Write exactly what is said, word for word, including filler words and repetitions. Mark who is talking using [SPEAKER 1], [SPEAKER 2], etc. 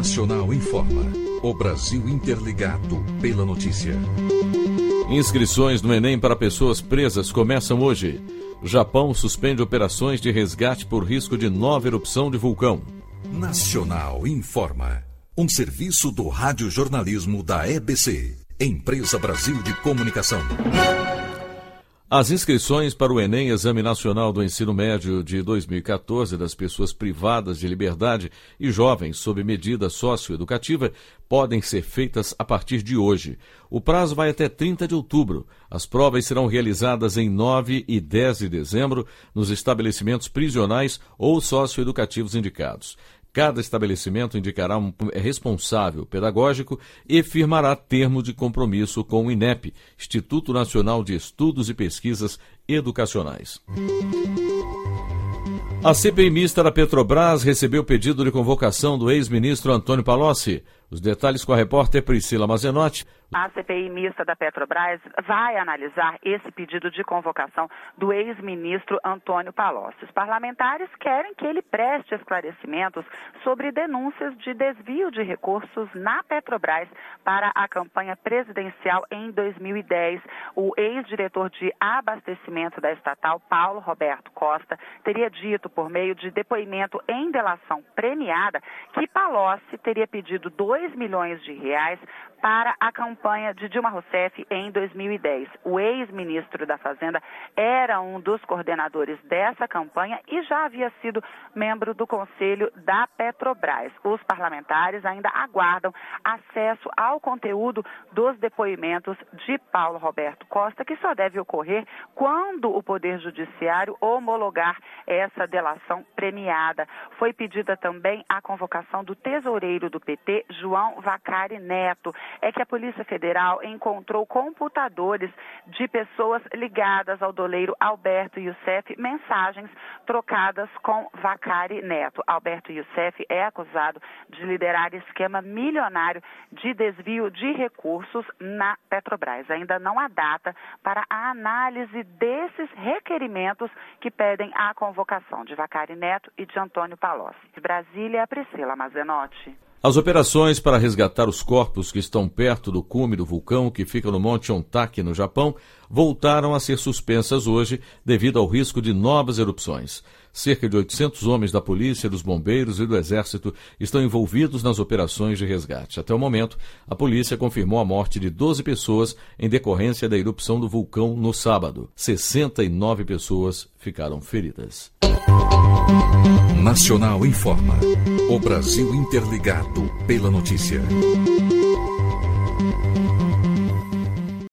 [SPEAKER 1] Nacional informa. O Brasil interligado pela notícia.
[SPEAKER 2] Inscrições no Enem para pessoas presas começam hoje. Japão suspende operações de resgate por risco de nova erupção de vulcão.
[SPEAKER 1] Nacional informa. Um serviço do radiojornalismo da E B C, Empresa Brasil de Comunicação.
[SPEAKER 2] As inscrições para o Enem, Exame Nacional do Ensino Médio de dois mil e quatorze, das pessoas privadas de liberdade e jovens sob medida socioeducativa, podem ser feitas a partir de hoje. O prazo vai até trinta de outubro. As provas serão realizadas em nove e dez de dezembro nos estabelecimentos prisionais ou socioeducativos indicados. Cada estabelecimento indicará um responsável pedagógico e firmará termo de compromisso com o INEP, Instituto Nacional de Estudos e Pesquisas Educacionais. A C P I mista da Petrobras recebeu pedido de convocação do ex-ministro Antônio Palocci. Os detalhes com a repórter Priscila Mazenotti.
[SPEAKER 3] A C P I mista da Petrobras vai analisar esse pedido de convocação do ex-ministro Antônio Palocci. Os parlamentares querem que ele preste esclarecimentos sobre denúncias de desvio de recursos na Petrobras para a campanha presidencial em dois mil e dez. O ex-diretor de abastecimento da estatal, Paulo Roberto Costa, teria dito por meio de depoimento em delação premiada que Palocci teria pedido dois milhões de reais para a campanha de Dilma Rousseff em dois mil e dez. O ex-ministro da Fazenda era um dos coordenadores dessa campanha e já havia sido membro do Conselho da Petrobras. Os parlamentares ainda aguardam acesso ao conteúdo dos depoimentos de Paulo Roberto Costa, que só deve ocorrer quando o Poder Judiciário homologar essa delação premiada. Foi pedida também a convocação do tesoureiro do P T, João Vacari Neto. É que a Polícia Federal encontrou computadores de pessoas ligadas ao doleiro Alberto Youssef, mensagens trocadas com Vacari Neto. Alberto Youssef é acusado de liderar esquema milionário de desvio de recursos na Petrobras. Ainda não há data para a análise desses requerimentos que pedem a convocação de Vacari Neto e de Antônio Palocci. De Brasília, Priscila Mazenotti.
[SPEAKER 2] As operações para resgatar os corpos que estão perto do cume do vulcão que fica no Monte Ontake, no Japão, voltaram a ser suspensas hoje devido ao risco de novas erupções. Cerca de oitocentos homens da polícia, dos bombeiros e do exército estão envolvidos nas operações de resgate. Até o momento, a polícia confirmou a morte de doze pessoas em decorrência da erupção do vulcão no sábado. sessenta e nove pessoas ficaram feridas.
[SPEAKER 1] Nacional informa. O Brasil interligado pela notícia.